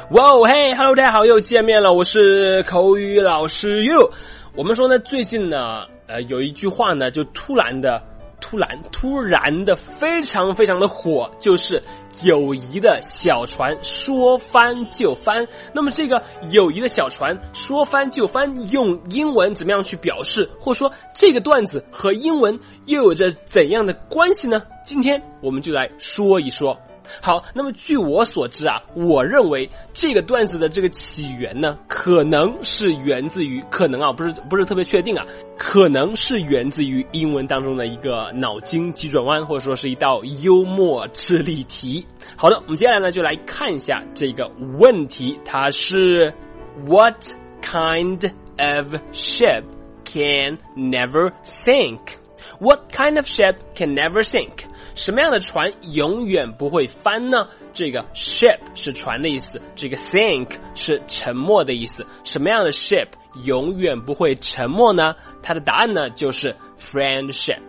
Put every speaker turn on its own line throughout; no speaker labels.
哇哦嘿 ，Hello， 大家好，又见面了，我是口语老师 You。我们说呢，最近呢，有一句话呢，就突然的非常非常的火，就是友谊的小船说翻就翻。那么这个友谊的小船说翻就翻，用英文怎么样去表示，或者说这个段子和英文又有着怎样的关系呢？今天我们就来说一说。好，那么据我所知啊，我认为这个段子的这个起源呢，可能是源自于，不是特别确定啊，可能是源自于英文当中的一个脑筋急转弯，或者说是一道幽默智力题。好的，我们接下来呢就来看一下这个问题，它是 What kind of ship can never sink?What kind of ship can never sink? 什么样的船永远不会翻呢？这个 ship 是船的意思，这个 sink 是沉没的意思。什么样的 ship 永远不会沉没呢？它的答案呢就是 friendship，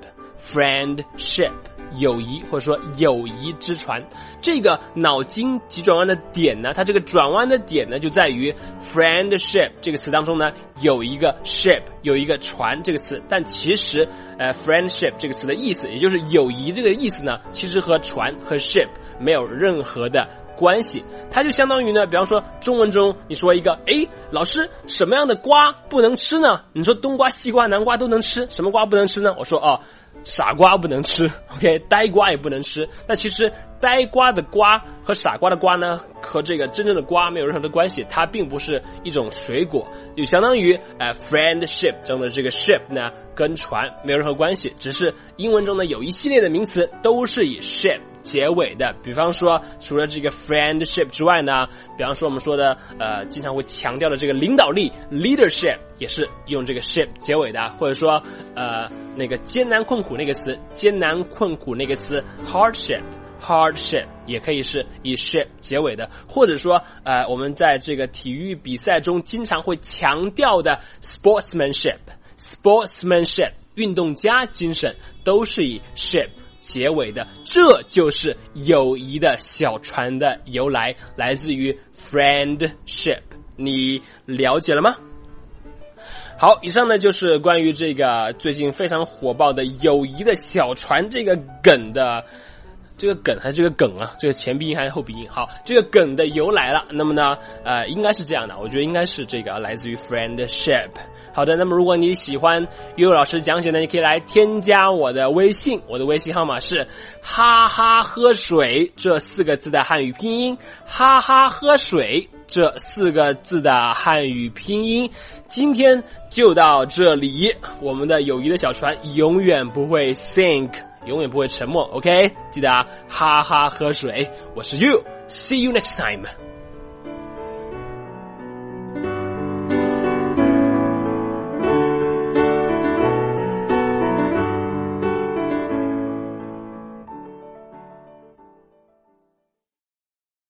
友谊或者说友谊之船。这个脑筋急转弯的点呢，它这个转弯的点呢就在于 friendship 这个词当中呢有一个 ship， 有一个船这个词，但其实friendship 这个词的意思，也就是友谊这个意思呢，其实和船和 ship 没有任何的关系。它就相当于呢，比方说中文中你说一个，老师什么样的瓜不能吃呢？你说东瓜西瓜南瓜都能吃，什么瓜不能吃呢？我说傻瓜不能吃 ，OK， 呆瓜也不能吃。但其实呆瓜的瓜和傻瓜的瓜呢，和这个真正的瓜没有任何的关系，它并不是一种水果，就相当于friendship 中的这个 ship 呢，跟船没有任何关系，只是英文中呢有一系列的名词都是以 ship结尾的。比方说除了这个 friendship 之外呢，比方说我们说的经常会强调的这个领导力 leadership 也是用这个 ship 结尾的，或者说那个艰难困苦那个词 hardship 也可以是以 ship 结尾的，或者说我们在这个体育比赛中经常会强调的 sportsmanship 运动家精神都是以 ship结尾的。这就是友谊的小船的由来，来自于 friendship， 你了解了吗？好，以上呢就是关于这个最近非常火爆的友谊的小船这个梗的，这个梗还是这个梗啊？这个前鼻音还是后鼻音？好，这个梗的由来了。那么呢，应该是这样的，我觉得应该是这个来自于 friendship。好的，那么如果你喜欢悠悠老师讲解呢，你可以来添加我的微信，我的微信号码是哈哈喝水这4个字的汉语拼音，哈哈喝水这4个字的汉语拼音。今天就到这里，我们的友谊的小船永远不会 sink， 永远不会沉没 ，OK？ 记得哈哈喝水，我是 You，See you next time。